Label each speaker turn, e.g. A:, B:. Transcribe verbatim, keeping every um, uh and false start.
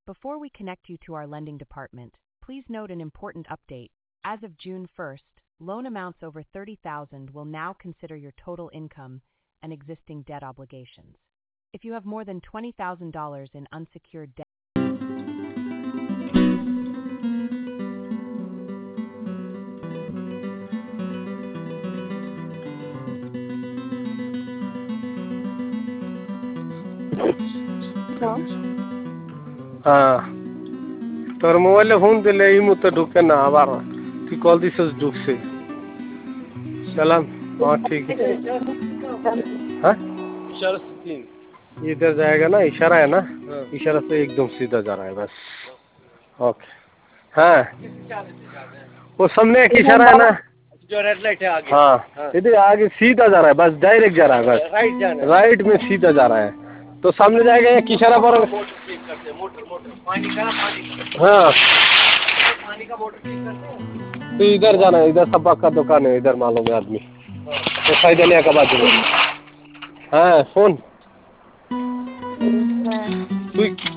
A: Before we connect you to our lending department, please note an important update. As of June first, loan amounts over thirty thousand dollars will now consider your total income and existing debt obligations. If you have more than twenty thousand dollars in unsecured debt,
B: हाँ তোর মোবাইলে phone দিলে এই মুহূর্তে ঢুকে না আবার তুই কল দিছিস ঢুকছে সালাম हाँ ठीक है हाँ इशारा से तीन इधर जाएगा ना इशारा है ना इशारा से एकदम सीधा जा रहा है बस ओके हाँ वो सामने एक इशारा है ना जो रेड लाइट है आगे हाँ इधर आगे सीधा जा रहा है बस डायरेक्ट जा रहा है बस राइट जाना राइट में सीधा जा रहा है तो सामने जाएगा एक इशारा पर मोटर मोटर पानी का पानी हाँ पानी का मोटर ठीक करते हैं तो इधर जाना है इधर सबक का दुकान है इधर मालूम है आदमी तो सैदलिया का बाजू में हाँ फोन